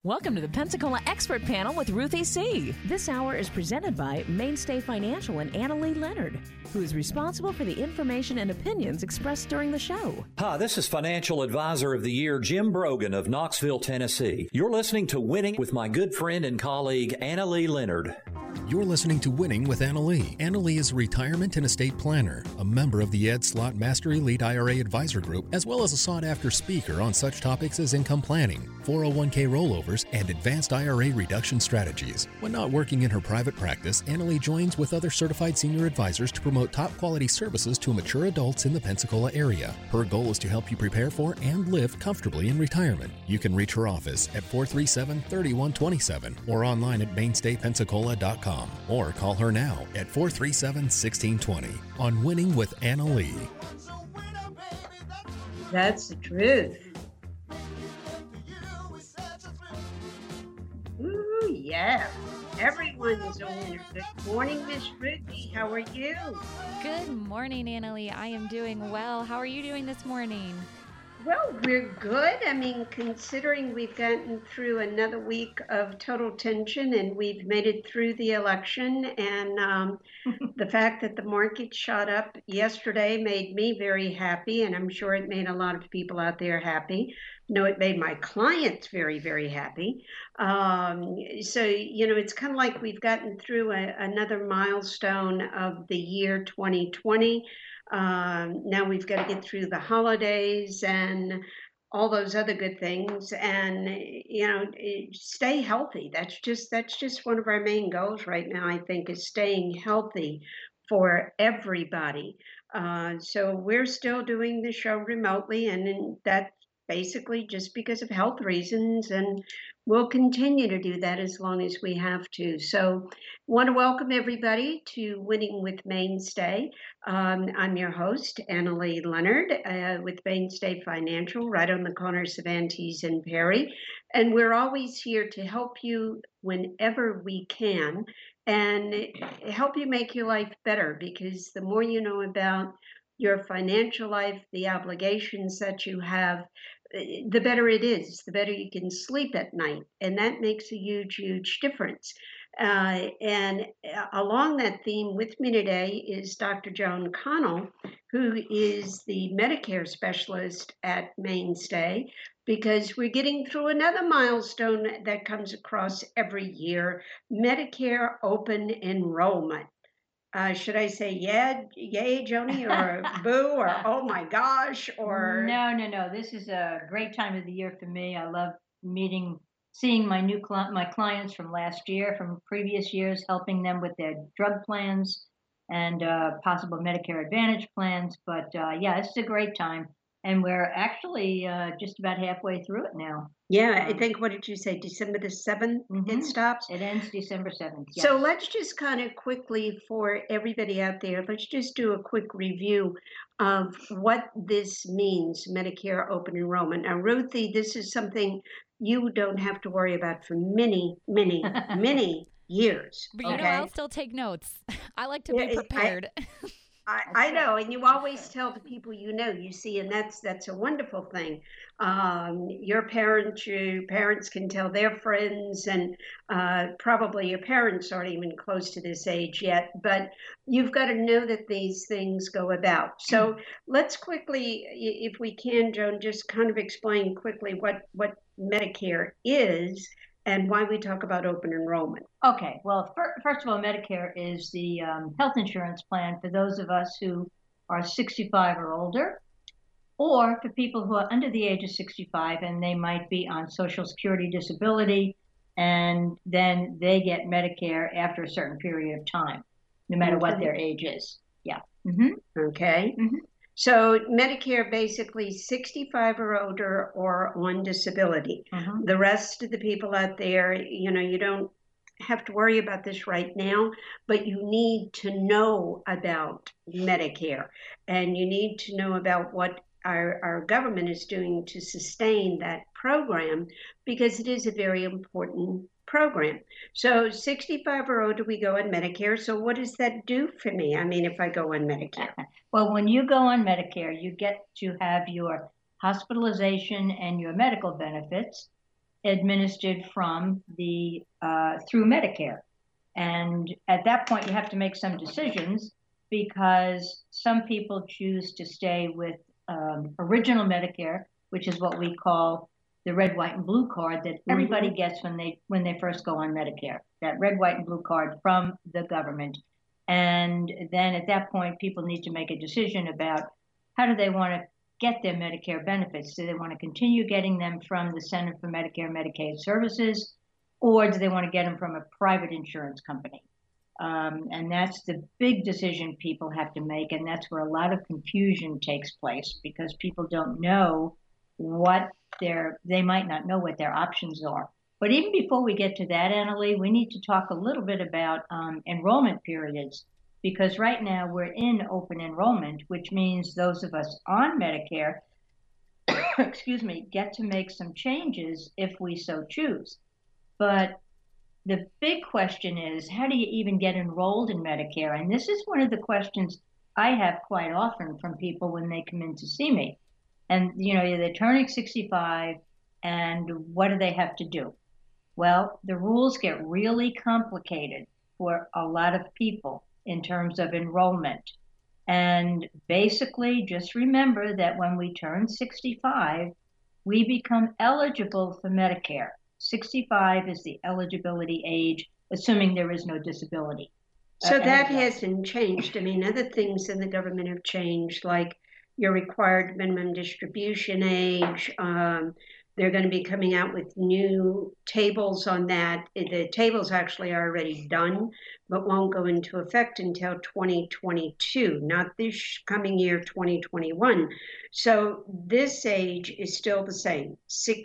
Welcome to the Pensacola Expert Panel with Ruthie C. This hour is presented by Mainstay Financial and Annalee Leonard, who is responsible for the information and opinions expressed during the show. Hi, this is Financial Advisor of the Year, Jim Brogan of Knoxville, Tennessee. You're listening to Winning with my good friend and colleague, Annalee Leonard. You're listening to Winning with Annalee. Annalee is a retirement and estate planner, a member of the Ed Slott Master Elite IRA Advisor Group, as well as a sought-after speaker on such topics as income planning, 401k rollovers, and advanced IRA reduction strategies. When not working in her private practice, Annalee joins with other certified senior advisors to promote top-quality services to mature adults in the Pensacola area. Her goal is to help you prepare for and live comfortably in retirement. You can reach her office at 437-3127 or online at mainstaypensacola.com. Or call her now at 437-1620 on Winning with Annalee. That's the truth. Ooh, yeah. Everyone's on there. Good morning, Miss Ruthie. How are you? Good morning, Annalee. I am doing well. How are you doing this morning? Well, we're good. I mean, considering we've gotten through another week of total tension and we've made it through the election, and the fact that the market shot up yesterday made me very happy, and I'm sure it made a lot of people out there happy. No, it made my clients very, very happy. So, it's kind of like we've gotten through another milestone of the year 2020. Now we've got to get through the holidays and all those other good things, and stay healthy. That's just one of our main goals right now, I think, is staying healthy for everybody. So we're still doing the show remotely, and that's basically just because of health reasons, and we'll continue to do that as long as we have to. So want to welcome everybody to Winning with Mainstay. I'm your host, Annalee Leonard, with Mainstay Financial, right on the corners of Antie's and Perry. And we're always here to help you whenever we can and help you make your life better, because the more you know about your financial life, the obligations that you have, the better it is, the better you can sleep at night. And that makes a huge, huge difference. And along that theme with me today is Dr. Joan Connell, who is the Medicare specialist at Mainstay, because we're getting through another milestone that comes across every year, Medicare open enrollment. Should I say yay, Joni, or boo, or oh my gosh, or No. This is a great time of the year for me. I love seeing my clients from last year, from previous years, helping them with their drug plans and possible Medicare Advantage plans. But it's a great time, and we're actually just about halfway through it now. Yeah, I think, what did you say, December the 7th it stops? It ends December 7th, yes. So let's just kind of quickly, for everybody out there, let's just do a quick review of what this means, Medicare open enrollment. Now, Ruthie, this is something you don't have to worry about for many, many, many years. But I'll still take notes. I like to be prepared. I know, and you always tell the people you see, and that's a wonderful thing. Your parents can tell their friends, and probably your parents aren't even close to this age yet, but you've got to know that these things go about. So let's quickly, if we can, Joan, just kind of explain quickly what Medicare is and why we talk about open enrollment. Okay, well, first of all, Medicare is the health insurance plan for those of us who are 65 or older, or for people who are under the age of 65 and they might be on Social Security disability, and then they get Medicare after a certain period of time, no matter what their age is. Yeah. Okay. So Medicare, basically 65 or older or on disability. The rest of the people out there, you don't have to worry about this right now, but you need to know about Medicare, and you need to know about what our government is doing to sustain that program, because it is a very important program. So 65 or older, we go on Medicare. So what does that do for me? I mean, if I go on Medicare? Well, when you go on Medicare, you get to have your hospitalization and your medical benefits administered from the through Medicare. And at that point, you have to make some decisions because some people choose to stay with original Medicare, which is what we call the red, white, and blue card that everybody gets when they first go on Medicare. That red, white, and blue card from the government. And then at that point, people need to make a decision about how do they want to get their Medicare benefits. Do they want to continue getting them from the Center for Medicare and Medicaid Services, or do they want to get them from a private insurance company? And that's the big decision people have to make, and that's where a lot of confusion takes place because people don't know what they might not know what their options are. But even before we get to that, Annalee, we need to talk a little bit about enrollment periods, because right now we're in open enrollment, which means those of us on Medicare, excuse me, get to make some changes if we so choose. But the big question is, how do you even get enrolled in Medicare? And this is one of the questions I have quite often from people when they come in to see me. And, they're turning 65, and what do they have to do? Well, the rules get really complicated for a lot of people in terms of enrollment. And basically, just remember that when we turn 65, we become eligible for Medicare. 65 is the eligibility age, assuming there is no disability. So that hasn't changed. I mean, other things in the government have changed, like your required minimum distribution age. They're going to be coming out with new tables on that. The tables actually are already done, but won't go into effect until 2022, not this coming year, 2021. So this age is still the same.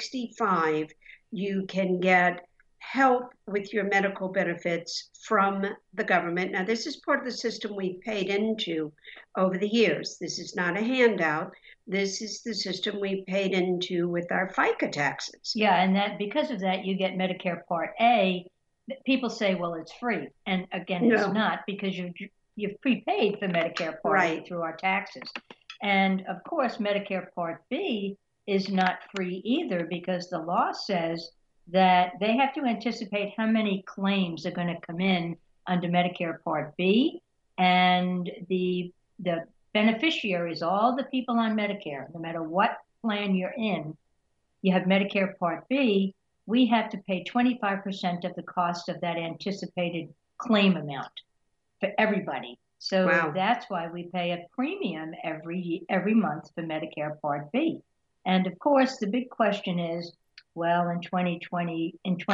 65, you can get help with your medical benefits from the government. Now, this is part of the system we paid into over the years. This is not a handout. This is the system we paid into with our FICA taxes. Yeah, and that because of that, you get Medicare Part A. People say, well, it's free. And again, it's not, because you've prepaid for Medicare Part A through our taxes. And of course, Medicare Part B is not free either, because the law says that they have to anticipate how many claims are going to come in under Medicare Part B, and the beneficiaries, all the people on Medicare, no matter what plan you're in, you have Medicare Part B, we have to pay 25% of the cost of that anticipated claim amount for everybody. So that's why we pay a premium every month for Medicare Part B. And of course, the big question is, well, in 2020,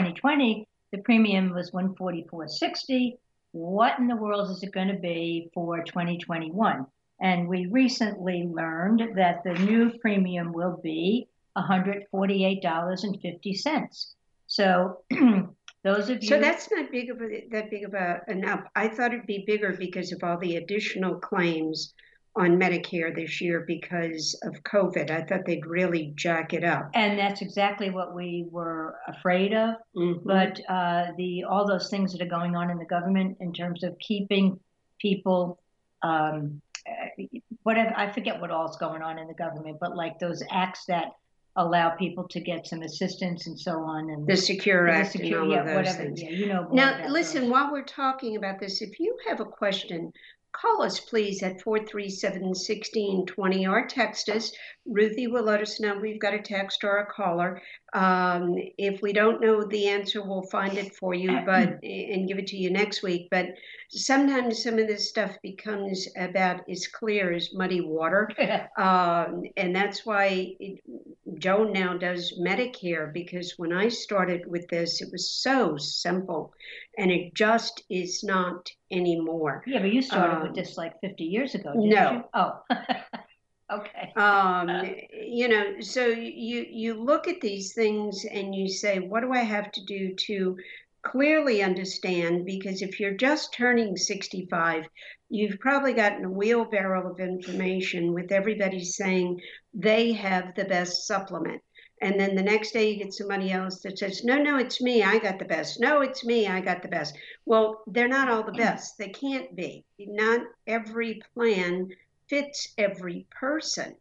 the premium was $144.60. What in the world is it going to be for 2021? And we recently learned that the new premium will be $148.50. So those of you. So that's not that big of an up. I thought it'd be bigger because of all the additional claims on Medicare this year because of COVID. I thought they'd really jack it up. And that's exactly what we were afraid of. But all those things that are going on in the government in terms of keeping people, whatever, I forget what all's going on in the government, but like those acts that allow people to get some assistance and so on. And the Secure Act and all of those things. Yeah, now, listen, while we're talking about this, if you have a question, call us, please, at 437-1620 or text us. Ruthie will let us know we've got a text or a caller. If we don't know the answer, we'll find it for you and give it to you next week. But sometimes some of this stuff becomes about as clear as muddy water. And that's why Joan now does Medicare, because when I started with this, it was so simple, and it just is not anymore. Yeah, but you started with this like 50 years ago, didn't you? Oh, okay. So you look at these things and you say, what do I have to do to clearly understand? Because if you're just turning 65, you've probably gotten a wheelbarrow of information with everybody saying they have the best supplement. And then the next day you get somebody else that says, no, it's me, I got the best. No, it's me, I got the best. Well, they're not all the best. They can't be. Not every plan fits every person.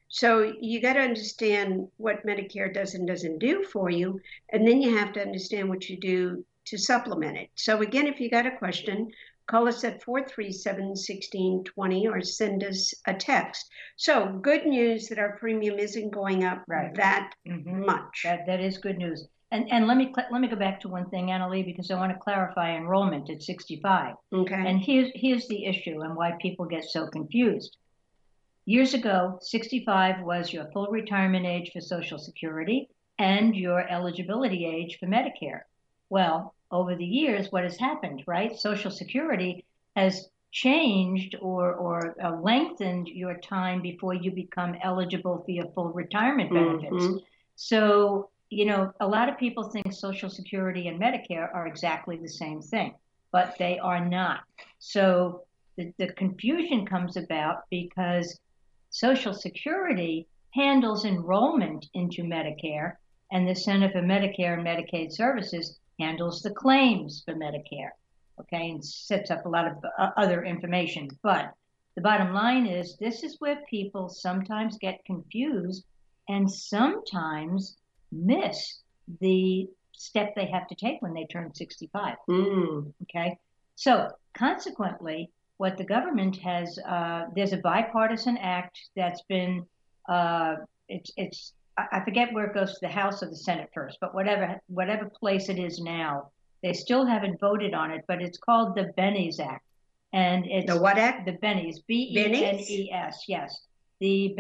So you got to understand what Medicare does and doesn't do for you, and then you have to understand what you do to supplement it. So again, if you got a question, call us at 437-1620 or send us a text. So good news that our premium isn't going up that much. That is good news. And let me go back to one thing, Annalee, because I want to clarify enrollment at 65. Okay. And here's the issue and why people get so confused. Years ago, 65 was your full retirement age for Social Security and your eligibility age for Medicare. Well, over the years, what has happened, right? Social Security has changed or lengthened your time before you become eligible for your full retirement benefits. So, you know, a lot of people think Social Security and Medicare are exactly the same thing, but they are not. So the confusion comes about because Social Security handles enrollment into Medicare, and the Center for Medicare and Medicaid Services handles the claims for Medicare, okay, and sets up a lot of other information. But the bottom line is this is where people sometimes get confused and sometimes miss the step they have to take when they turn 65. Okay, so consequently, what the government has, there's a bipartisan act that's been, I forget where it goes to the House or the Senate first, but whatever place it is now, they still haven't voted on it, but it's called the Bennies Act. And it's the what act? The Bennies, BENES, yes. The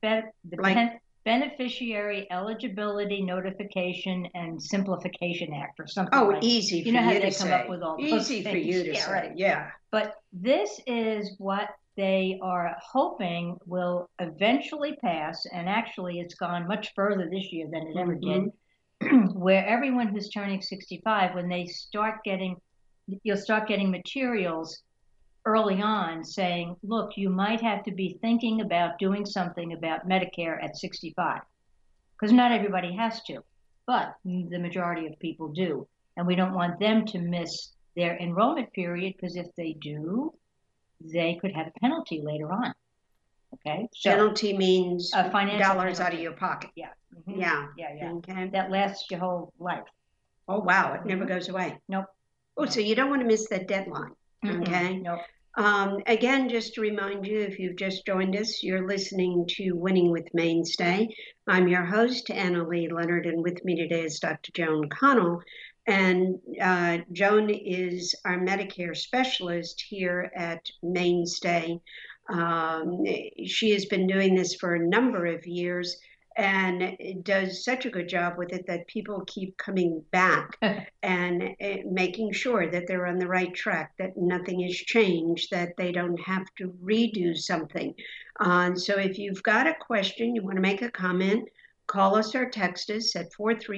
Beneficiary Eligibility Notification and Simplification Act or something like that. Easy for you know how you they to come say. up with all easy those for things. You to say, right. yeah. But this is what they are hoping will eventually pass, and actually it's gone much further this year than it ever did, where everyone who's turning 65, when they start getting, you'll start getting materials early on saying, look, you might have to be thinking about doing something about Medicare at 65. Because not everybody has to, but the majority of people do. And we don't want them to miss their enrollment period, because if they do, they could have a penalty later on. Okay? So, penalty means financial dollars penalty. out of your pocket. Yeah. Yeah. Okay. That lasts your whole life. Oh, wow. It never goes away. Nope. Oh, so you don't want to miss that deadline. Okay. Nope. Again, just to remind you, if you've just joined us, you're listening to Winning with Mainstay. I'm your host, Annalee Leonard, and with me today is Dr. Joan Connell. And Joan is our Medicare specialist here at Mainstay. She has been doing this for a number of years and does such a good job with it that people keep coming back and making sure that they're on the right track, that nothing has changed, that they don't have to redo something. So if you've got a question, you want to make a comment, call us or text us at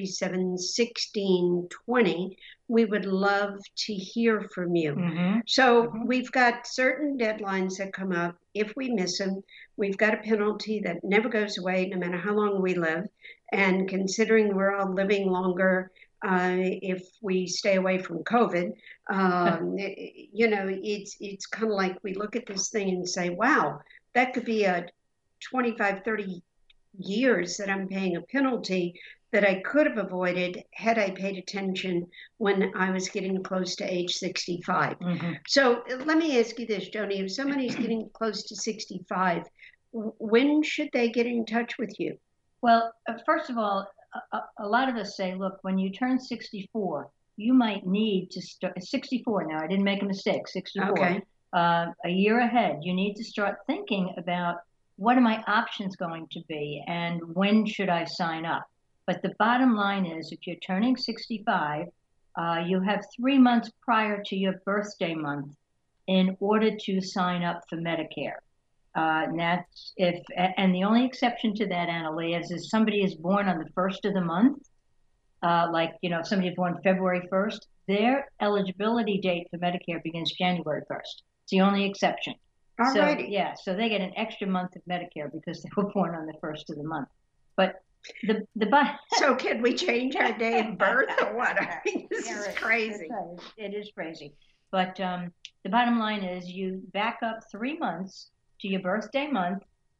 437-1620. We would love to hear from you. So we've got certain deadlines that come up. If we miss them, we've got a penalty that never goes away no matter how long we live. And considering we're all living longer, if we stay away from COVID, you know, it's kind of like we look at this thing and say, wow, that could be a 25, 30 years that I'm paying a penalty that I could have avoided had I paid attention when I was getting close to age 65. So let me ask you this, Joni, if somebody's getting close to 65, when should they get in touch with you? Well, first of all, a lot of us say, look, when you turn 64, you might need to start 64 now. I didn't make a mistake, 64. Okay. A year ahead, you need to start thinking about what are my options going to be and when should I sign up? But the bottom line is, if you're turning 65, you have 3 months prior to your birthday month in order to sign up for Medicare. And the only exception to that, Annalee, is if somebody is born on the first of the month, like, you know, if somebody is born February 1st, their eligibility date for Medicare begins January 1st. It's the only exception. Alrighty. So, yeah, so they get an extra month of Medicare because they were born on the first of the month. But so can we change our day of birth or what? I mean, this is crazy. It is crazy. But the bottom line is you back up 3 months to your birthday month,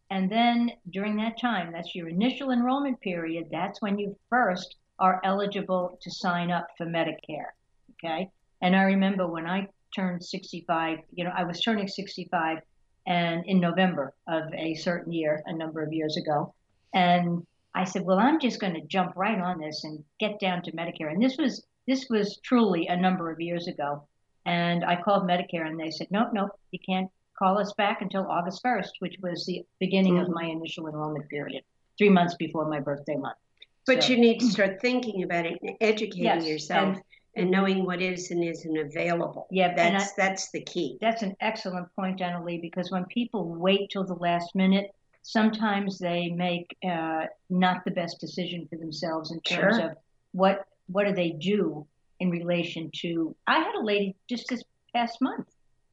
And then during that time, that's your initial enrollment period, that's when you first are eligible to sign up for Medicare. Okay. And I remember when I turned 65, I was turning 65 and in November of a certain year, a number of years ago. And I said, well, I'm just going to jump right on this and get down to Medicare. And this was truly a number of years ago. And I called Medicare and they said, nope, you can't call us back until August 1st, which was the beginning of my initial enrollment period, 3 months before my birthday month. But you need to start thinking about it and educating yourself and knowing what is and isn't available. Yeah, that's the key. That's an excellent point, Annalee, because when people wait till the last minute, sometimes they make not the best decision for themselves in terms of what do they do in relation to. I had a lady just this past month.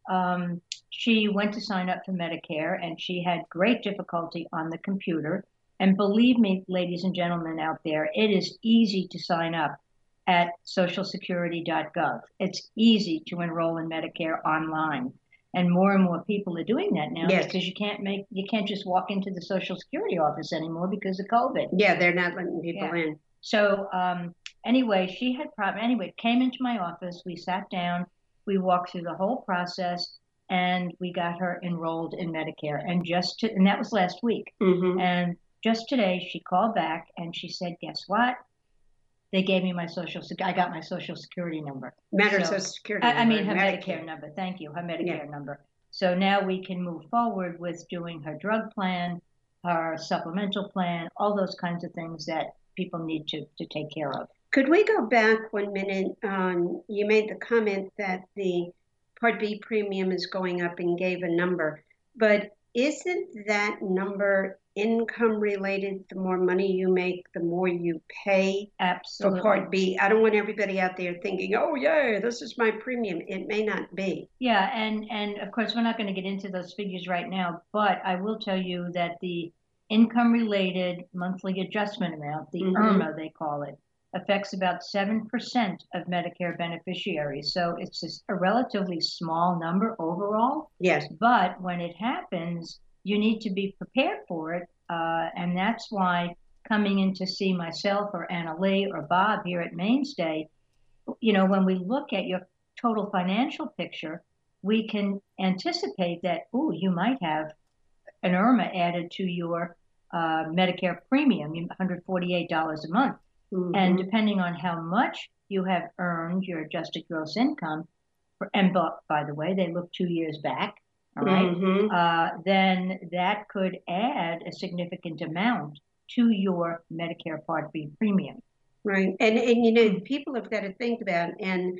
She went to sign up for Medicare and she had great difficulty on the computer. And believe me, ladies and gentlemen out there, it is easy to sign up at socialsecurity.gov. It's easy to enroll in Medicare online. And more people are doing that now because you can't just walk into the Social Security office anymore because of COVID. Yeah, they're not letting people in. So anyway, she had problem. Anyway, came into my office. We sat down. We walked through the whole process, and we got her enrolled in Medicare. And that was last week. Mm-hmm. And just today, she called back and she said, "Guess what? They gave me my I got my Social Security number." Social Security number. I mean, her Medicare number. Thank you, her Medicare number. So now we can move forward with doing her drug plan, her supplemental plan, all those kinds of things that people need to take care of. Could we go back 1 minute? You made the comment that the Part B premium is going up and gave a number, but isn't that number income related? The more money you make, the more you pay. Absolutely. For Part B. I don't want everybody out there thinking, oh, yeah, this is my premium. It may not be. Yeah, and of course, we're not going to get into those figures right now, but I will tell you that the income-related monthly adjustment amount, the IRMA, they call it, affects about 7% of Medicare beneficiaries. So it's just a relatively small number overall. Yes. But when it happens, you need to be prepared for it. And that's why coming in to see myself or Annalee or Bob here at Mainstay, when we look at your total financial picture, we can anticipate that, you might have an IRMA added to your Medicare premium, $148 a month. Mm-hmm. And depending on how much you have earned your adjusted gross income, and by the way, they look 2 years back, all right, then that could add a significant amount to your Medicare Part B premium. Right. And people have got to think about, and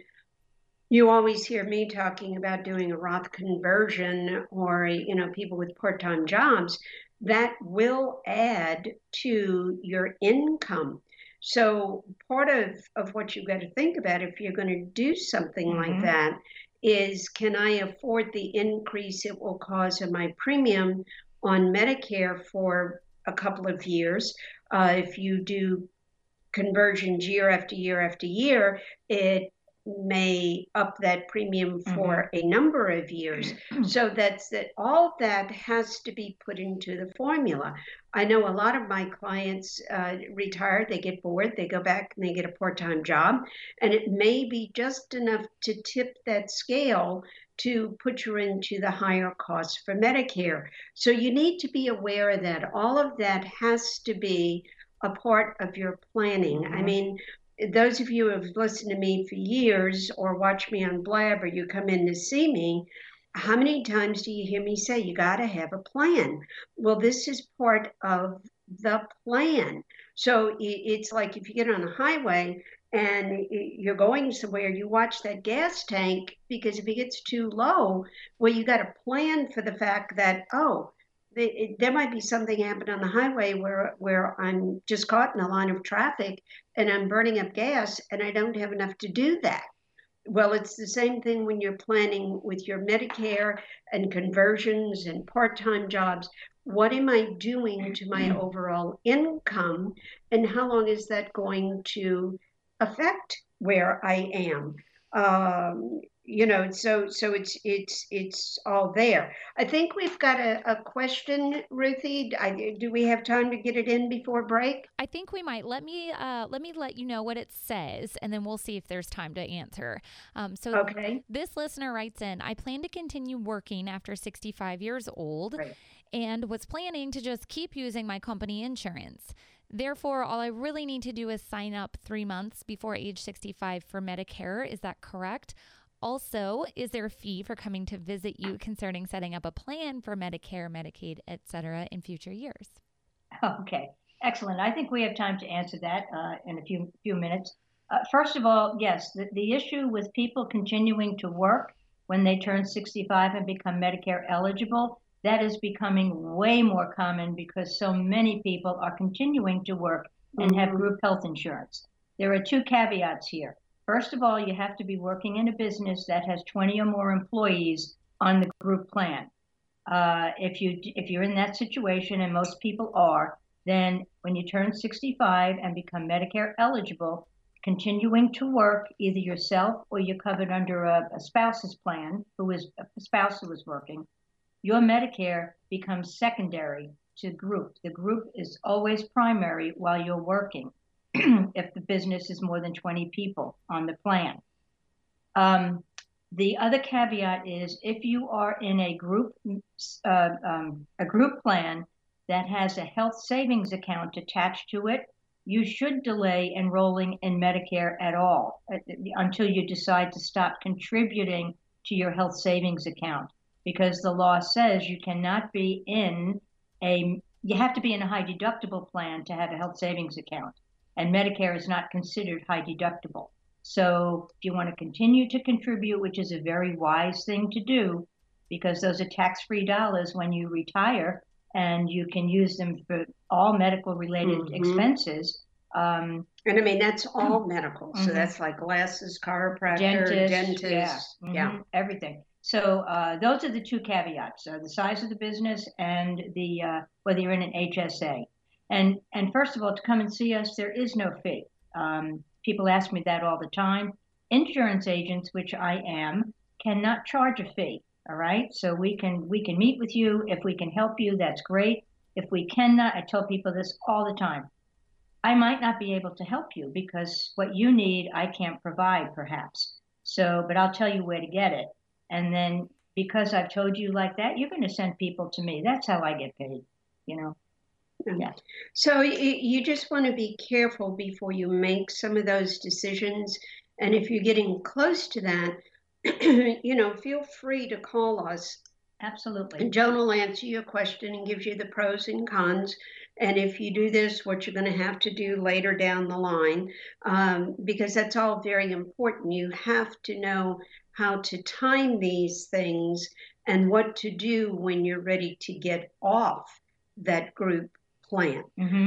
you always hear me talking about doing a Roth conversion or, people with part-time jobs, that will add to your income. So part of what you've got to think about if you're going to do something like that is, can I afford the increase it will cause in my premium on Medicare for a couple of years? If you do conversions year after year after year, it may up that premium for a number of years. So that's that. All that has to be put into the formula. I know a lot of my clients retire, they get bored, they go back and they get a part-time job, and it may be just enough to tip that scale to put you into the higher cost for Medicare. So you need to be aware of that. All of that has to be a part of your planning. I mean, those of you who have listened to me for years or watch me on Blab or you come in to see me, how many times do you hear me say you got to have a plan? Well, this is part of the plan. So it's like if you get on the highway and you're going somewhere, you watch that gas tank, because if it gets too low, well, you got to plan for the fact that, there might be something happen on the highway where I'm just caught in a line of traffic and I'm burning up gas and I don't have enough to do that. Well, it's the same thing when you're planning with your Medicare and conversions and part-time jobs. What am I doing to my overall income, and how long is that going to affect where I am? So it's all there. I think we've got a question, Ruthie. Do we have time to get it in before break? I think we might. Let me let you know what it says, and then we'll see if there's time to answer. Okay. This listener writes in, I plan to continue working after 65 years old, Right. and was planning to just keep using my company insurance. Therefore, all I really need to do is sign up 3 months before age 65 for Medicare. Is that correct? Also, is there a fee for coming to visit you concerning setting up a plan for Medicare, Medicaid, etc. in future years? Okay, excellent. I think we have time to answer that in a few minutes. First of all, yes, the issue with people continuing to work when they turn 65 and become Medicare eligible, that is becoming way more common because so many people are continuing to work and have group health insurance. There are two caveats here. First of all, you have to be working in a business that has 20 or more employees on the group plan. If you're in that situation, and most people are, then when you turn 65 and become Medicare eligible, continuing to work, either yourself or you're covered under a spouse's plan, a spouse who is working, your Medicare becomes secondary to group. The group is always primary while you're working if the business is more than 20 people on the plan. The other caveat is if you are in a group plan that has a health savings account attached to it, you should delay enrolling in Medicare at all until you decide to stop contributing to your health savings account, because the law says you cannot be you have to be in a high deductible plan to have a health savings account, and Medicare is not considered high deductible. So if you want to continue to contribute, which is a very wise thing to do, because those are tax-free dollars when you retire, and you can use them for all medical-related expenses. And I mean, that's all medical. So that's like glasses, chiropractor, dentist, everything. So those are the two caveats: the size of the business and the whether you're in an HSA. And first of all, to come and see us, there is no fee. People ask me that all the time. Insurance agents, which I am, cannot charge a fee. All right. So we can meet with you. If we can help you, that's great. If we cannot, I tell people this all the time. I might not be able to help you because what you need, I can't provide perhaps. So, but I'll tell you where to get it. And then because I've told you like that, you're going to send people to me. That's how I get paid, Yeah. So you just want to be careful before you make some of those decisions. And if you're getting close to that, feel free to call us. Absolutely. And Joan will answer your question and gives you the pros and cons. And if you do this, what you're going to have to do later down the line, because that's all very important. You have to know how to time these things and what to do when you're ready to get off that group plan.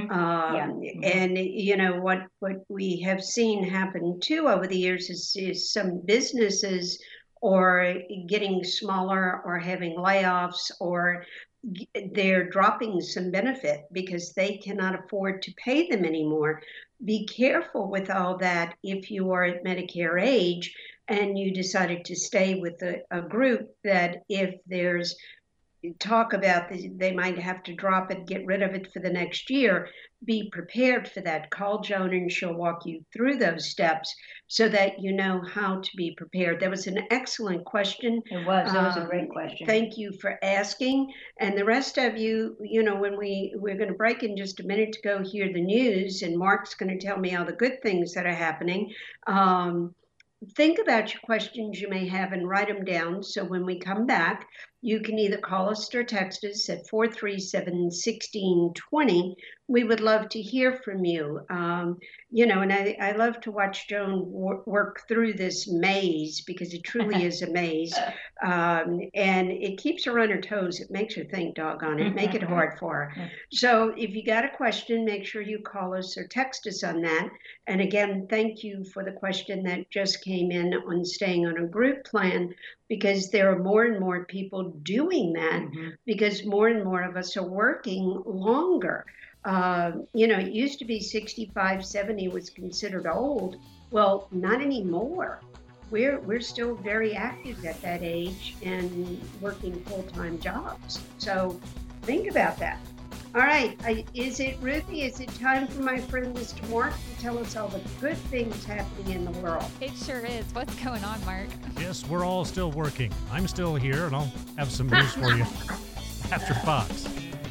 And what we have seen happen too over the years is some businesses or getting smaller or having layoffs, or they're dropping some benefit because they cannot afford to pay them anymore. Be careful with all that if you are at Medicare age and you decided to stay with a group, that if there's talk about they might have to drop it, get rid of it for the next year, be prepared for that. Call Joan and she'll walk you through those steps so that you know how to be prepared. That was an excellent question. It was. That was a great question. Thank you for asking. And the rest of you, when we're going to break in just a minute to go hear the news, and Mark's going to tell me all the good things that are happening. Think about your questions you may have and write them down. So when we come back, you can either call us or text us at 437-1620. We would love to hear from you. And I love to watch Joan work through this maze, because it truly is a maze. And it keeps her on her toes. It makes her think, doggone it, make it hard for her. So if you got a question, make sure you call us or text us on that. And again, thank you for the question that just came in on staying on a group plan, because there are more and more people doing that, because more and more of us are working longer. It used to be 65, 70 was considered old. Well, not anymore. we're still very active at that age and working full-time jobs. So think about that. All right, Ruthie, is it time for my friend Mr. Mark to tell us all the good things happening in the world? It sure is. What's going on, Mark? Yes, we're all still working. I'm still here, and I'll have some news for you after Fox.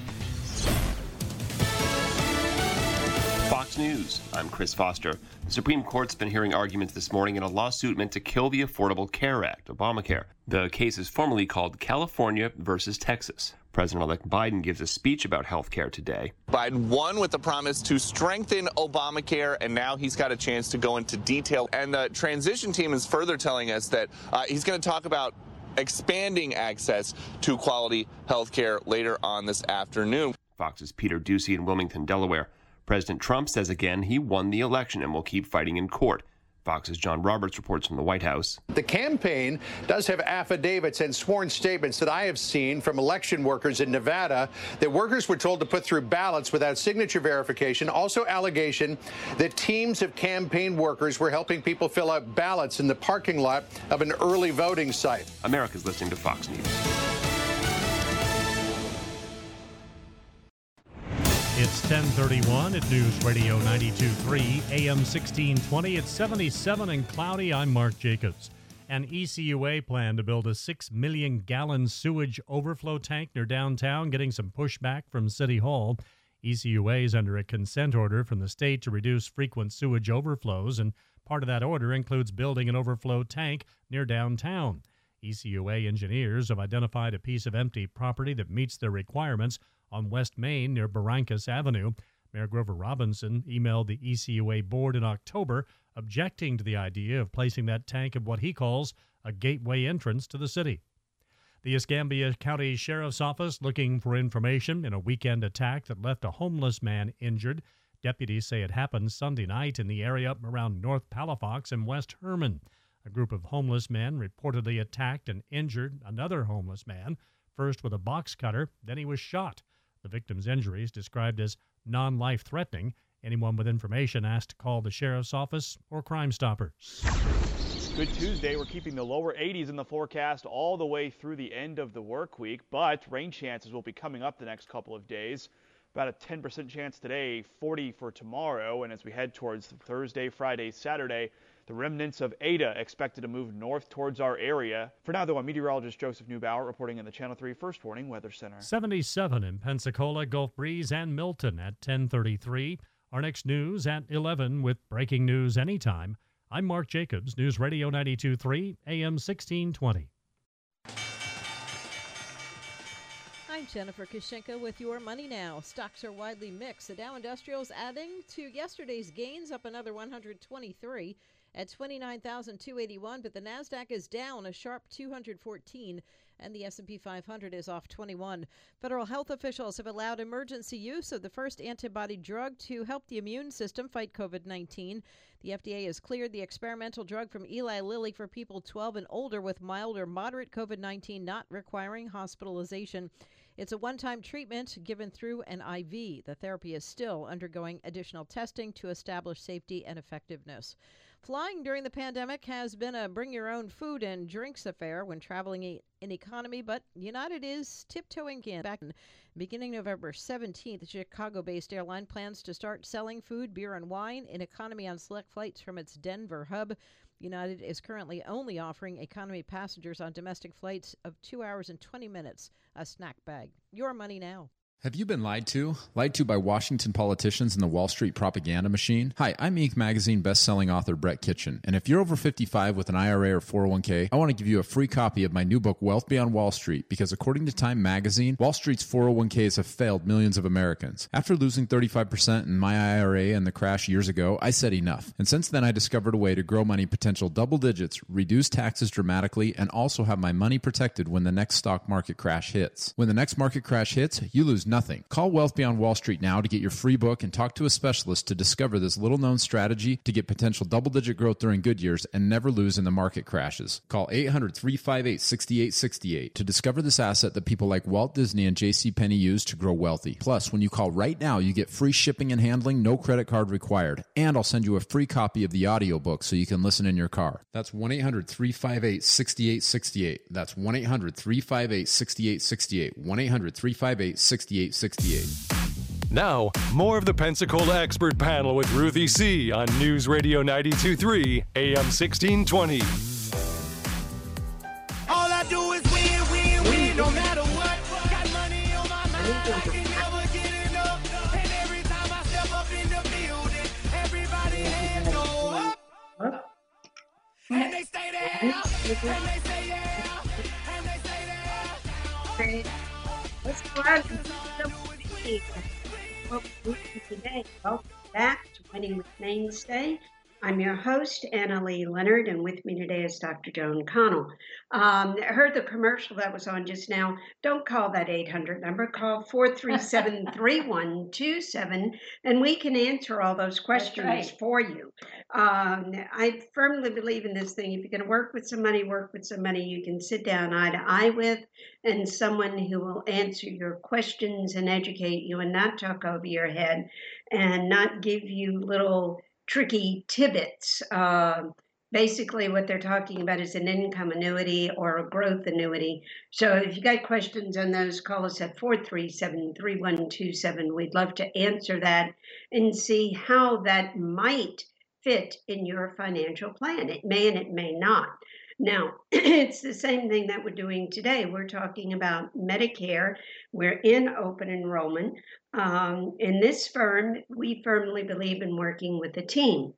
Fox News, I'm Chris Foster. The Supreme Court's been hearing arguments this morning in a lawsuit meant to kill the Affordable Care Act, Obamacare. The case is formally called California versus Texas. President-elect Biden gives a speech about health care today. Biden won with the promise to strengthen Obamacare, and now he's got a chance to go into detail. And the transition team is further telling us that he's going to talk about expanding access to quality health care later on this afternoon. Fox's Peter Doocy in Wilmington, Delaware. President Trump says again he won the election and will keep fighting in court. Fox's John Roberts reports from the White House. The campaign does have affidavits and sworn statements that I have seen from election workers in Nevada that workers were told to put through ballots without signature verification. Also allegation that teams of campaign workers were helping people fill out ballots in the parking lot of an early voting site. America's listening to Fox News. It's 10:31 at News Radio 92.3, AM 1620. It's 77 and cloudy. I'm Mark Jacobs. An ECUA plan to build a 6 million gallon sewage overflow tank near downtown, getting some pushback from City Hall. ECUA is under a consent order from the state to reduce frequent sewage overflows, and part of that order includes building an overflow tank near downtown. ECUA engineers have identified a piece of empty property that meets their requirements on West Main near Barrancas Avenue. Mayor Grover Robinson emailed the ECUA board in October objecting to the idea of placing that tank at what he calls a gateway entrance to the city. The Escambia County Sheriff's Office looking for information in a weekend attack that left a homeless man injured. Deputies say it happened Sunday night in the area around North Palafox and West Herman. A group of homeless men reportedly attacked and injured another homeless man, first with a box cutter, then he was shot. The victim's injuries described as non-life-threatening. Anyone with information asked to call the sheriff's office or Crime Stoppers. Good Tuesday. We're keeping the lower 80s in the forecast all the way through the end of the work week, but rain chances will be coming up the next couple of days. About a 10% chance today, 40 for tomorrow, and as we head towards Thursday, Friday, Saturday, the remnants of Ada expected to move north towards our area. For now, though, I'm meteorologist Joseph Neubauer reporting in the Channel 3 First Warning Weather Center. 77 in Pensacola, Gulf Breeze, and Milton at 10:33. Our next news at 11 with breaking news anytime. I'm Mark Jacobs, News Radio 92.3, AM 1620. I'm Jennifer Kushinka with your Money Now. Stocks are widely mixed. The Dow Industrials adding to yesterday's gains, up another 123 at 29,281, but the Nasdaq is down a sharp 214, and the S&P 500 is off 21. Federal health officials have allowed emergency use of the first antibody drug to help the immune system fight COVID-19. The FDA has cleared the experimental drug from Eli Lilly for people 12 and older with mild or moderate COVID-19 not requiring hospitalization. It's a one-time treatment given through an IV. The therapy is still undergoing additional testing to establish safety and effectiveness. Flying during the pandemic has been a bring-your-own-food and drinks affair when traveling in economy, but United is tiptoeing in. Back in beginning November 17th, the Chicago-based airline plans to start selling food, beer, and wine in economy on select flights from its Denver hub. United is currently only offering economy passengers on domestic flights of 2 hours and 20 minutes a snack bag. Your Money Now. Have you been lied to? Lied to by Washington politicians and the Wall Street propaganda machine? Hi, I'm Inc. Magazine best-selling author Brett Kitchen, and if you're over 55 with an IRA or 401k, I want to give you a free copy of my new book, Wealth Beyond Wall Street, because according to Time Magazine, Wall Street's 401ks have failed millions of Americans. After losing 35% in my IRA and the crash years ago, I said enough. And since then, I discovered a way to grow money potential double digits, reduce taxes dramatically, and also have my money protected when the next stock market crash hits. When the next market crash hits, you lose nothing. Call Wealth Beyond Wall Street now to get your free book and talk to a specialist to discover this little-known strategy to get potential double-digit growth during good years and never lose in the market crashes. Call 800-358-6868 to discover this asset that people like Walt Disney and JCPenney use to grow wealthy. Plus, when you call right now, you get free shipping and handling, no credit card required. And I'll send you a free copy of the audiobook so you can listen in your car. That's 1-800-358-6868. That's 1-800-358-6868. 1-800-358-6868. Now, more of the Pensacola Expert Panel with Ruthie C. on News Radio 92.3 AM 1620. All I do is win, win, win, no matter what. Got money on my mind, I can never get enough. And every time I step up in the building, everybody hands go up. And they stay there, and they say yeah, and they say there. Let's go out and what we're doing today. Welcome back to Winning with Mainstay. I'm your host, Anna Lee Leonard, and with me today is Dr. Joan Connell. I heard the commercial that was on just now. Don't call that 800 number. Call 437-3127, and we can answer all those questions for you. I firmly believe in this thing. If you're going to work with somebody you can sit down eye to eye with, and someone who will answer your questions and educate you and not talk over your head and not give you little tricky tidbits. Basically, what they're talking about is an income annuity or a growth annuity. So if you got questions on those, call us at 437-3127. We'd love to answer that and see how that might fit in your financial plan. It may and it may not. Now, it's the same thing that we're doing today. We're talking about Medicare. We're in open enrollment. In this firm, we firmly believe in working with a team.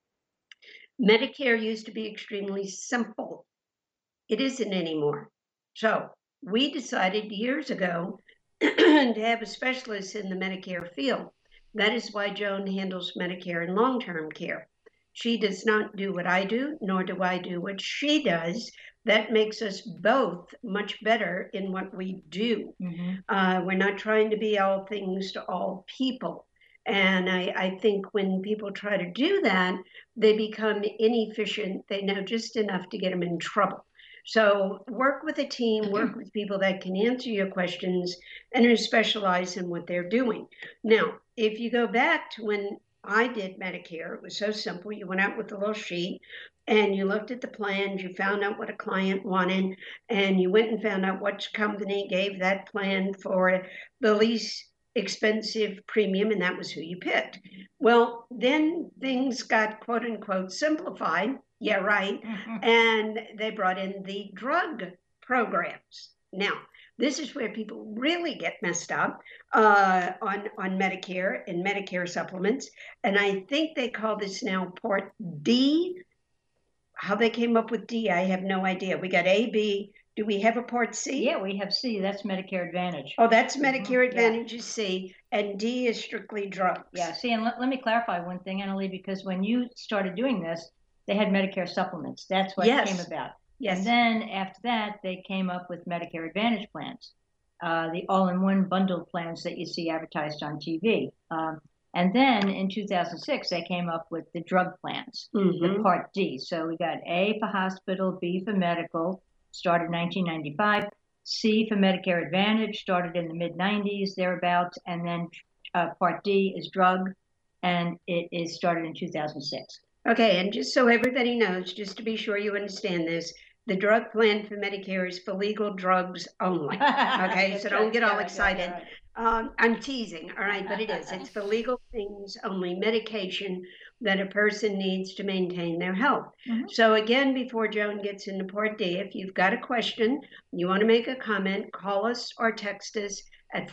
Medicare used to be extremely simple. It isn't anymore. So we decided years ago to have a specialist in the Medicare field. That is why Joan handles Medicare and long-term care. She does not do what I do, nor do I do what she does. That makes us both much better in what we do. Mm-hmm. We're not trying to be all things to all people. And I think when people try to do that, they become inefficient. They know just enough to get them in trouble. So work with a team, work with people that can answer your questions and who specialize in what they're doing. Now, if you go back to when I did Medicare, it was so simple. You went out with a little sheet and you looked at the plans, you found out what a client wanted, and you went and found out which company gave that plan for the least expensive premium, and that was who you picked. Well, then things got quote unquote simplified. Yeah, right. Mm-hmm. And they brought in the drug programs. Now, this is where people really get messed up on Medicare and Medicare supplements. And I think they call this now Part D. How they came up with D, I have no idea. We got A, B. Do we have a Part C? Yeah, we have C. That's Medicare Advantage. Oh, that's Medicare Advantage is C. And D is strictly drugs. Yeah, see, and let me clarify one thing, Annalie, because when you started doing this, they had Medicare supplements. That's what it came about. Yes. And then after that, they came up with Medicare Advantage plans, the all-in-one bundled plans that you see advertised on TV. And then in 2006, they came up with the drug plans, the Part D. So we got A for hospital, B for medical, started in 1995, C for Medicare Advantage, started in the mid-90s, thereabouts, and then Part D is drug, and it is started in 2006. Okay, and just so everybody knows, just to be sure you understand this, the drug plan for Medicare is for legal drugs only. Okay, so don't get all excited. I'm teasing, all right, but it is. It's for legal things only, medication that a person needs to maintain their health. Mm-hmm. So again, before Joan gets into Part D, if you've got a question, you want to make a comment, call us or text us at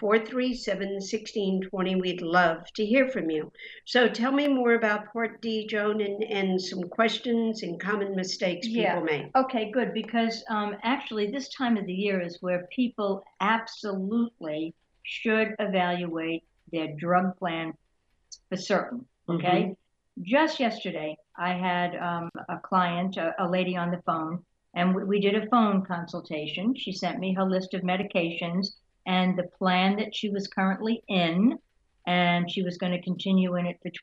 437-1620. We'd love to hear from you. So tell me more about Part D, Joan, and some questions and common mistakes people make. Okay, good, because actually this time of the year is where people absolutely should evaluate their drug plan for certain, okay? Mm-hmm. Just yesterday, I had a client, a lady on the phone, and we did a phone consultation. She sent me her list of medications and the plan that she was currently in, and she was going to continue in it for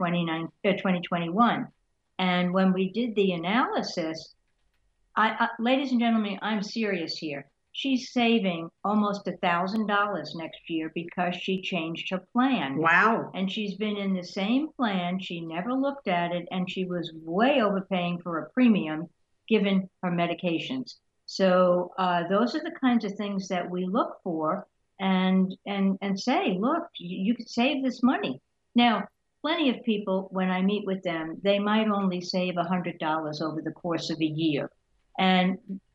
2021. And when we did the analysis, ladies and gentlemen, I'm serious here. She's saving almost $1,000 next year because she changed her plan. Wow. And she's been in the same plan. She never looked at it, and she was way overpaying for a premium given her medications. So those are the kinds of things that we look for and say, look, you could save this money. Now, plenty of people, when I meet with them, they might only save $100 over the course of a year. And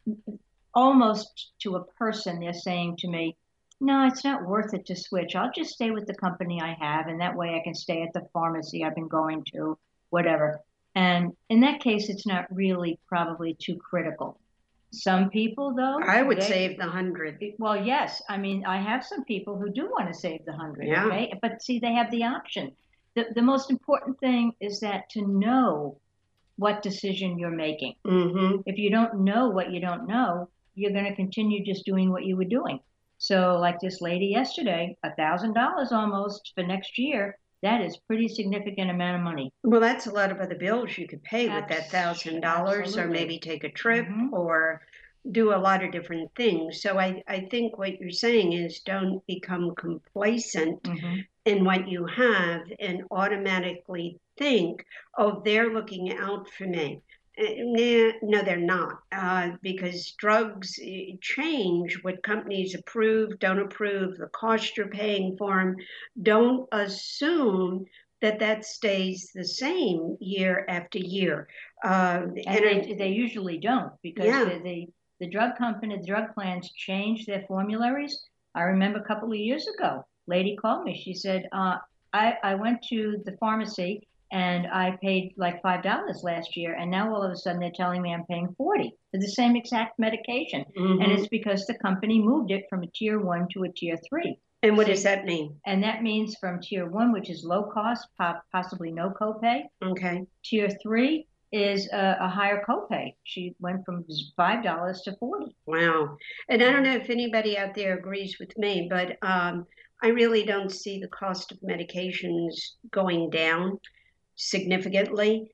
almost to a person, they're saying to me, no, it's not worth it to switch. I'll just stay with the company I have, and that way I can stay at the pharmacy I've been going to, whatever. And in that case, it's not really probably too critical. Some people, though, I would save the 100. Well, yes. I mean, I have some people who do want to save the 100. Yeah. Okay, but see, they have the option. The most important thing is that to know what decision you're making. Mm-hmm. If you don't know what you don't know, you're going to continue just doing what you were doing. So, like this lady yesterday, $1,000 almost for next year. That is pretty significant amount of money. Well, that's a lot of other bills you could pay with that $1,000, or maybe take a trip, or do a lot of different things. So I think what you're saying is don't become complacent in what you have and automatically think, oh, they're looking out for me. No, they're not, because drugs change what companies approve, don't approve, the cost you're paying for them. Don't assume that stays the same year after year. And they usually don't, because the drug company, the drug plans change their formularies. I remember a couple of years ago, lady called me. She said, I went to the pharmacy and I paid like $5 last year, and now all of a sudden they're telling me I'm paying $40 for the same exact medication. And it's because the company moved it from a tier 1 to a tier 3. And what does that mean? And that means from tier 1, which is low cost, possibly no copay. Okay. Tier 3 is a higher copay. She went from $5 to $40. Wow. And I don't know if anybody out there agrees with me, but I really don't see the cost of medications going down significantly.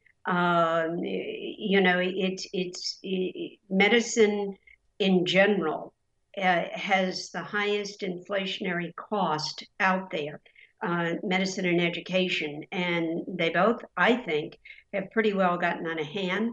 Medicine in general has the highest inflationary cost out there, medicine and education, and they both, I think, have pretty well gotten out of hand.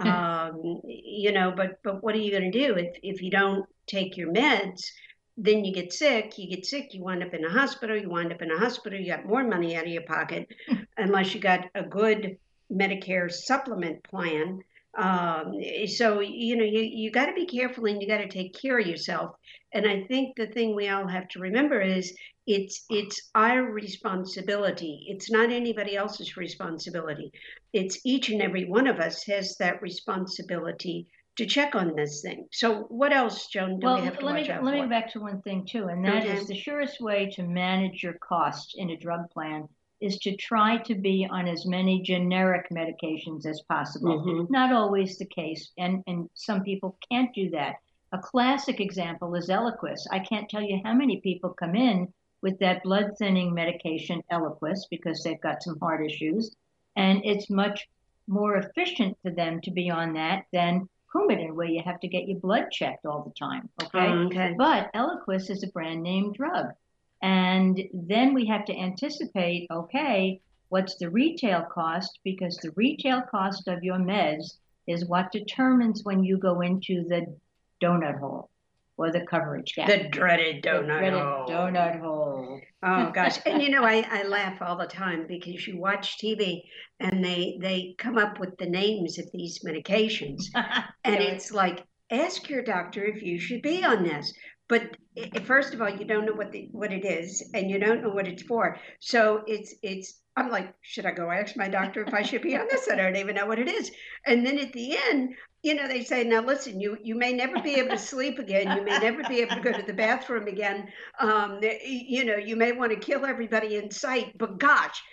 But what are you going to do if you don't take your meds? Then you get sick, you wind up in a hospital, you got more money out of your pocket, unless you got a good Medicare supplement plan. So, you got to be careful, and you got to take care of yourself. And I think the thing we all have to remember is it's our responsibility. It's not anybody else's responsibility. It's each and every one of us has that responsibility to check on this thing. So what else, Joan, do we have to watch out for? Let me go back to one thing too, and that is the surest way to manage your costs in a drug plan is to try to be on as many generic medications as possible. Not always the case, and some people can't do that. A classic example is Eliquis. I can't tell you how many people come in with that blood thinning medication Eliquis because they've got some heart issues, and it's much more efficient for them to be on that than Coumadin, where you have to get your blood checked all the time. Okay. But Eliquis is a brand name drug. And then we have to anticipate, okay, what's the retail cost? Because the retail cost of your meds is what determines when you go into the donut hole or the coverage gap. The dreaded donut hole. Oh, gosh. And, I laugh all the time because you watch TV and they come up with the names of these medications. And it's like, ask your doctor if you should be on this. But first of all, you don't know what it is, and you don't know what it's for. So I'm like, should I go ask my doctor if I should be on this? I don't even know what it is. And then at the end, they say, now listen, you may never be able to sleep again. You may never be able to go to the bathroom again. You may want to kill everybody in sight, but gosh,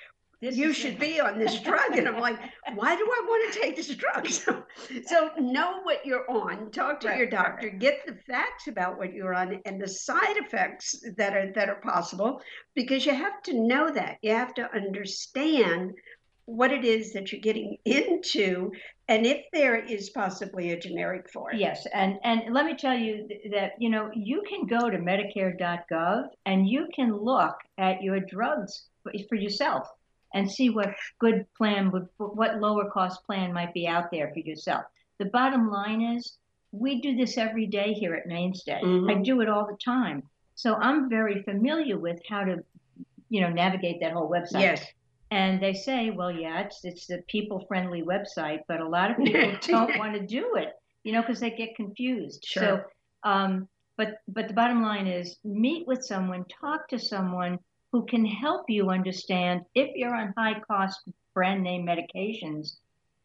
you should be on this drug. And I'm like, why do I want to take this drug? So know what you're on, talk to your doctor, get the facts about what you're on and the side effects that are possible, because you have to know that. You have to understand what it is that you're getting into, and if there is possibly a generic for it. Yes, and let me tell you that, you can go to Medicare.gov and you can look at your drugs for yourself and see what good plan what lower cost plan might be out there for yourself. The bottom line is, we do this every day here at Mainstay. I do it all the time. So I'm very familiar with how to, navigate that whole website. Yes. And they say, well, yeah, it's a people-friendly website, but a lot of people don't want to do it, because they get confused. Sure. So, but the bottom line is, meet with someone, talk to someone who can help you understand, if you're on high-cost brand name medications,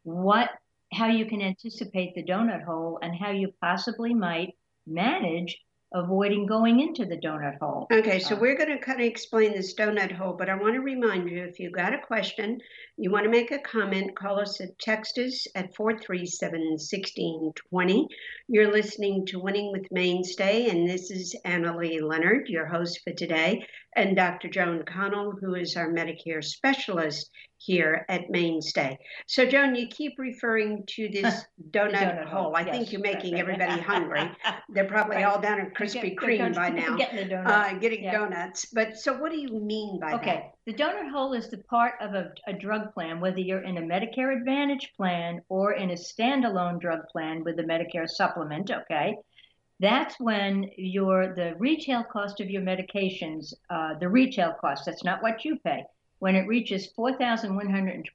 how you can anticipate the donut hole and how you possibly might manage avoiding going into the donut hole. Okay, so we're going to kind of explain this donut hole, but I want to remind you, if you got a question, you want to make a comment, call us text us at 437-1620. You're listening to Winning with Mainstay, and this is Annalee Leonard, your host for today, and Dr. Joan Connell, who is our Medicare specialist here at Mainstay. So, Joan, you keep referring to this donut hole. I think you're making everybody hungry. They're probably all down at Krispy Kreme by now, getting donuts. But so what do you mean by that? Okay, the donut hole is the part of a drug plan, whether you're in a Medicare Advantage plan or in a standalone drug plan with a Medicare supplement, okay? That's when the retail cost of your medications, the retail cost, that's not what you pay. When it reaches $4,120 in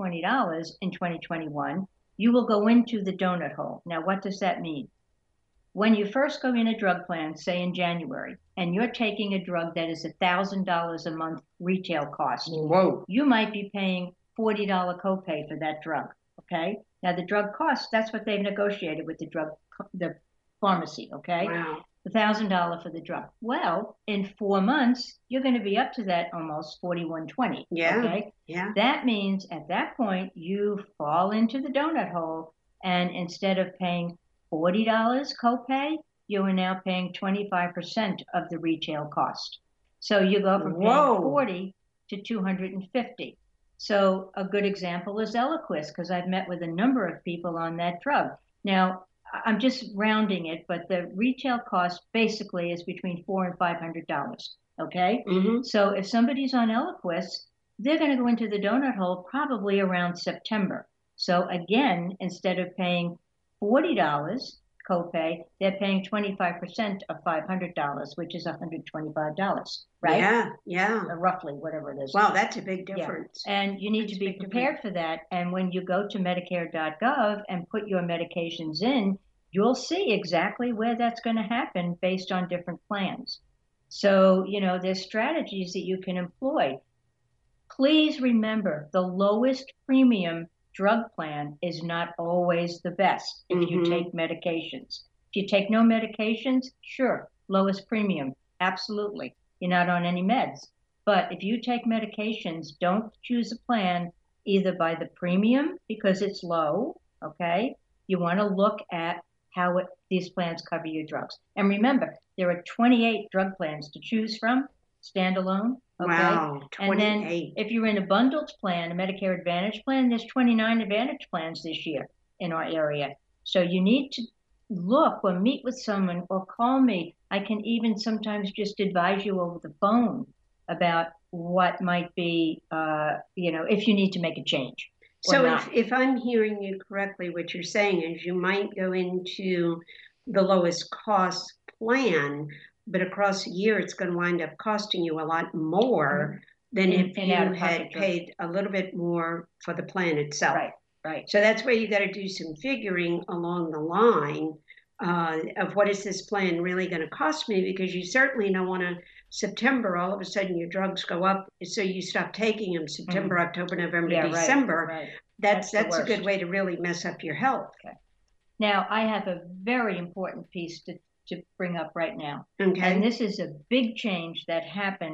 2021, you will go into the donut hole. Now, what does that mean? When you first go in a drug plan, say in January, and you're taking a drug that is $1,000 a month retail cost, you might be paying $40 copay for that drug, okay? Now, the drug cost, that's what they've negotiated with the pharmacy, okay? Wow. $1,000 for the drug. Well, in 4 months, you're going to be up to that almost $4,120. Yeah. Okay. Yeah. That means at that point you fall into the donut hole, and instead of paying $40 copay, you are now paying 25% of the retail cost. So you go from paying $40 to $250. So a good example is Eliquis, because I've met with a number of people on that drug. Now, I'm just rounding it, but the retail cost basically is between $400 and $500. Okay, so if somebody's on Eliquis, they're going to go into the donut hole probably around September. So again, instead of paying $40 copay, they're paying 25% of $500, which is $125, right? Yeah. Roughly, whatever it is. Wow, that's a big difference. Yeah. And you need to be prepared for that. And when you go to Medicare.gov and put your medications in, you'll see exactly where that's going to happen based on different plans. So, there's strategies that you can employ. Please remember, the lowest premium drug plan is not always the best if you take medications. If you take no medications, sure, lowest premium, absolutely. You're not on any meds. But if you take medications, don't choose a plan either by the premium because it's low, okay? You want to look at how these plans cover your drugs. And remember, there are 28 drug plans to choose from, standalone. Okay? Wow, 28. And then if you're in a bundled plan, a Medicare Advantage plan, there's 29 Advantage plans this year in our area. So you need to look or meet with someone or call me. I can even sometimes just advise you over the phone about what might be, if you need to make a change. So if I'm hearing you correctly, what you're saying is you might go into the lowest cost plan, but across a year it's going to wind up costing you a lot more than if you had paid a little bit more for the plan itself. Right. So that's where you got to do some figuring along the line of what is this plan really going to cost me, because you certainly don't want to September, all of a sudden your drugs go up, so you stop taking them September, October, November, December. Right. That's a good way to really mess up your health. Okay. Now, I have a very important piece to bring up right now. Okay. And this is a big change that happened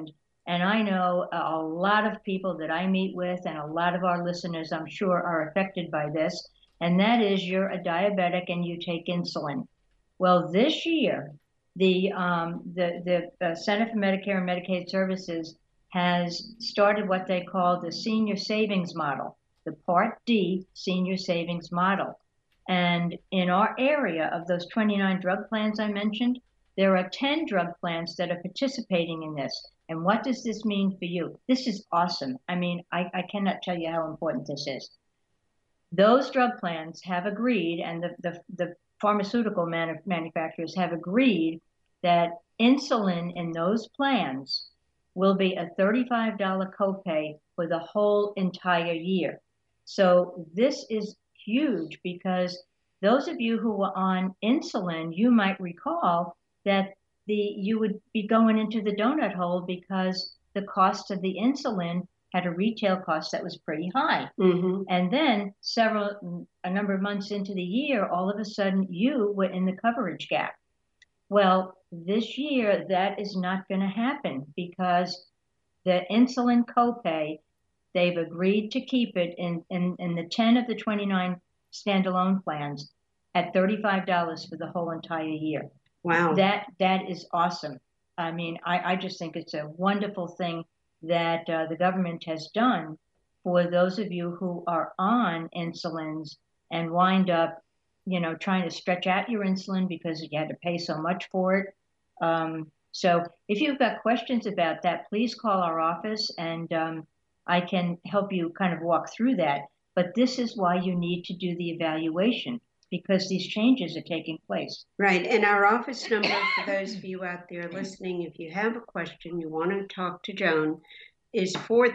And I know a lot of people that I meet with, and a lot of our listeners, I'm sure, are affected by this. And that is, you're a diabetic and you take insulin. Well, this year, the Center for Medicare and Medicaid Services has started what they call the senior savings model, the Part D senior savings model. And in our area of those 29 drug plans I mentioned, there are 10 drug plans that are participating in this. And what does this mean for you? This is awesome. I mean, I cannot tell you how important this is. Those drug plans have agreed, and the pharmaceutical manufacturers have agreed that insulin in those plans will be a $35 copay for the whole entire year. So this is huge, because those of you who were on insulin, you might recall that you would be going into the donut hole because the cost of the insulin had a retail cost that was pretty high. Mm-hmm. And then a number of months into the year, all of a sudden you were in the coverage gap. Well, this year that is not going to happen, because the insulin copay, they've agreed to keep it in the 10 of the 29 standalone plans at $35 for the whole entire year. Wow. That is awesome. I mean, I just think it's a wonderful thing that the government has done for those of you who are on insulins and wind up, trying to stretch out your insulin because you had to pay so much for it. So if you've got questions about that, please call our office, and I can help you kind of walk through that. But this is why you need to do the evaluation, because these changes are taking place. Right. And our office number, for those of you out there listening, if you have a question, you want to talk to Joan, is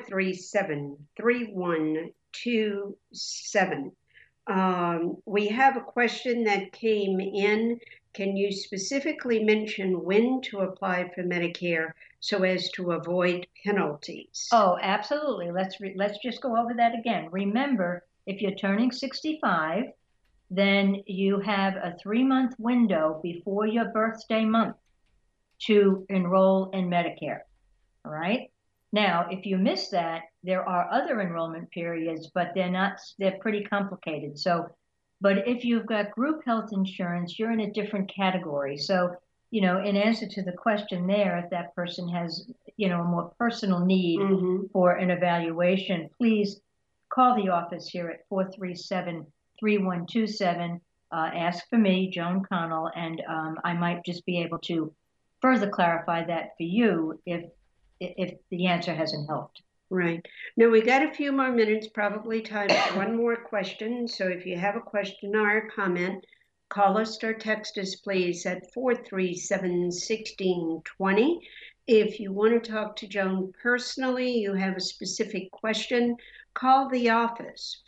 437-3127. We have a question that came in. Can you specifically mention when to apply for Medicare so as to avoid penalties? Oh, absolutely. Let's just go over that again. Remember, if you're turning 65, then you have a 3-month window before your birthday month to enroll in Medicare. All right? Now, if you miss that, there are other enrollment periods, but they're pretty complicated. But if you've got group health insurance, you're in a different category. So, in answer to the question there, if that person has, a more personal need for an evaluation, please call the office here at 437-3127. Ask for me, Joan Connell, and I might just be able to further clarify that for you if the answer hasn't helped. Right. Now, we got a few more minutes, probably time for one more question. So if you have a question or a comment, call us or text us, please, at 437-1620. If you want to talk to Joan personally, you have a specific question, call the office,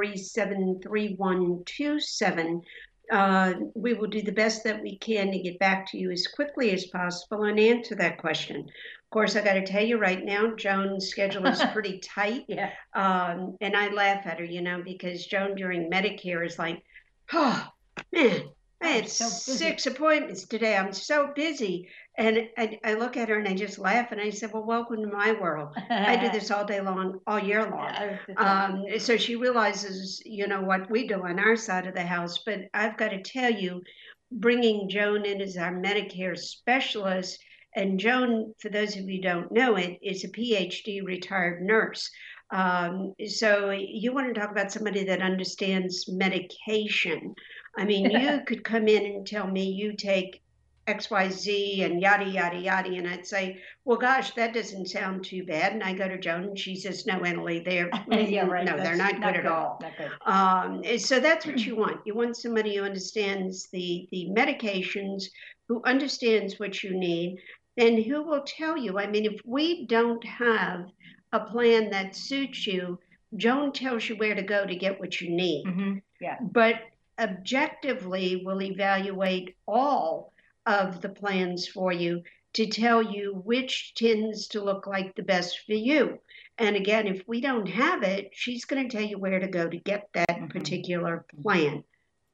437-3127. We will do the best that we can to get back to you as quickly as possible and answer that question. Of course, I got to tell you right now, Joan's schedule is pretty tight. Yeah. And I laugh at her, because Joan during Medicare is like, oh, man, I had 6 appointments today. I'm so busy. And I look at her and I just laugh and I said, well, welcome to my world. I do this all day long, all year long. So she realizes, what we do on our side of the house. But I've got to tell you, bringing Joan in as our Medicare specialist, and Joan, for those of you who don't know it, is a PhD retired nurse. So you want to talk about somebody that understands medication. I mean, you could come in and tell me you take XYZ and yada, yada, yada. And I'd say, well, gosh, that doesn't sound too bad. And I go to Joan and she says, no, Annalee, they're not good at all. So that's what you want. You want somebody who understands the medications, who understands what you need, and who will tell you. I mean, if we don't have a plan that suits you, Joan tells you where to go to get what you need. Mm-hmm. Yeah. But objectively, we'll evaluate all of the plans for you to tell you which tends to look like the best for you. And again, if we don't have it, she's going to tell you where to go to get that particular plan.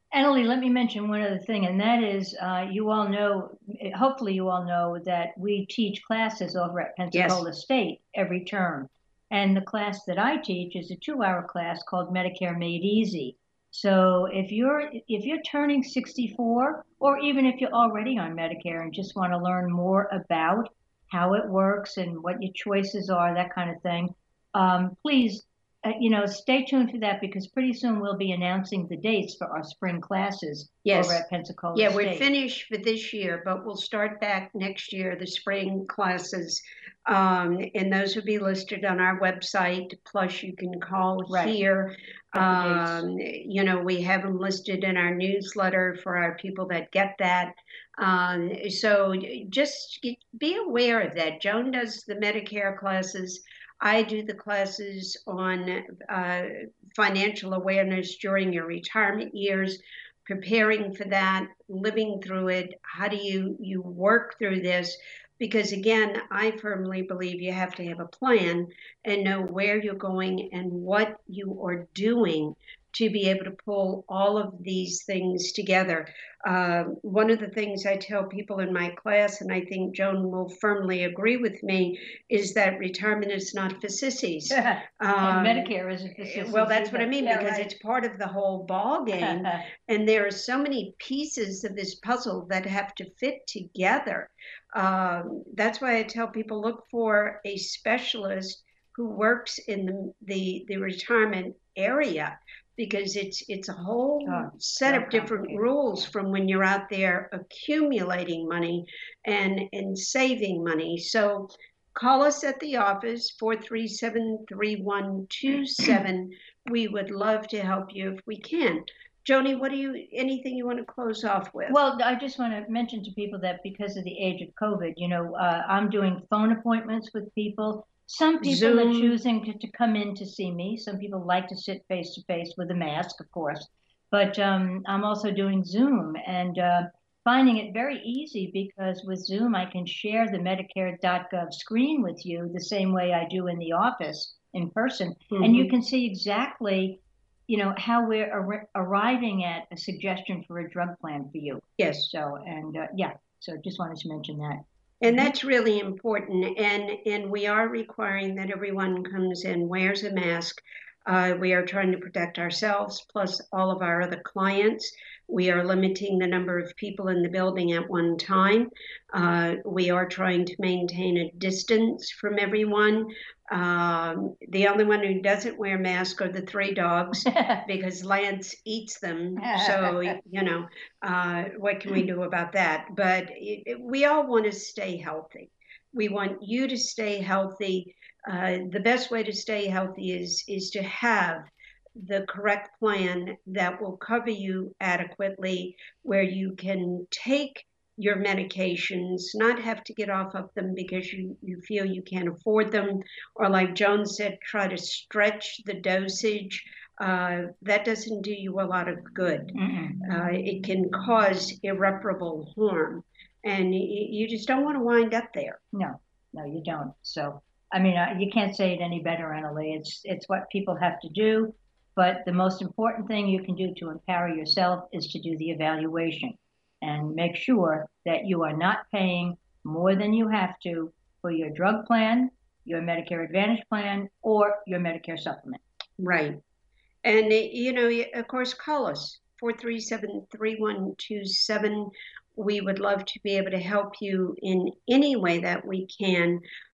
Annalie, let me mention one other thing, and that is you all know, hopefully you all know that we teach classes over at Pensacola State every term. And the class that I teach is a 2-hour class called Medicare Made Easy. So if you're turning 64, or even if you're already on Medicare and just want to learn more about how it works and what your choices are, that kind of thing, please, stay tuned for that, because pretty soon we'll be announcing the dates for our spring classes over at Pensacola State. Yeah, we're finished for this year, but we'll start back next year, the spring classes. And those will be listed on our website. Plus, you can call here. We have them listed in our newsletter for our people that get that. So just be aware of that. Joan does the Medicare classes. I do the classes on financial awareness during your retirement years, preparing for that, living through it. How do you work through this? Because again, I firmly believe you have to have a plan and know where you're going and what you are doing to be able to pull all of these things together. One of the things I tell people in my class, and I think Joan will firmly agree with me, is that retirement is not for sissies. And Medicare isn't for sissies. Well, that's what I mean, Yeah, because right. it's part of the whole ball game. And there are so many pieces of this puzzle that have to fit together. That's why I tell people, look for a specialist who works in the retirement area, because it's a whole set of different rules from when you're out there accumulating money and saving money. So call us at the office, 437-3127. We would love to help you if we can. Joni, anything you want to close off with? Well, I just want to mention to people that because of the age of COVID, I'm doing phone appointments with people. Some people Zoom. are choosing to come in to see me. Some people like to sit face to face with a mask, of course. But I'm also doing Zoom and finding it very easy, because with Zoom, I can share the Medicare.gov screen with you the same way I do in the office in person. And you can see exactly how we're arriving at a suggestion for a drug plan for you. Yes. So just wanted to mention that. And that's really important. And we are requiring that everyone comes in, wears a mask. We are trying to protect ourselves, plus all of our other clients. We are limiting the number of people in the building at one time. We are trying to maintain a distance from everyone. The only one who doesn't wear a mask are the 3 dogs, because Lance eats them. So, what can we do about that? But we all want to stay healthy. We want you to stay healthy. The best way to stay healthy is to have the correct plan that will cover you adequately, where you can take your medications, not have to get off of them because you feel you can't afford them, or like Joan said, try to stretch the dosage. That doesn't do you a lot of good. It can cause irreparable harm, and you just don't want to wind up there. No, you don't. So, you can't say it any better, Annalie. It's what people have to do. But the most important thing you can do to empower yourself is to do the evaluation and make sure that you are not paying more than you have to for your drug plan, your Medicare Advantage plan, or your Medicare supplement. Right. And, of course, call us, 437-3127. We would love to be able to help you in any way that we can.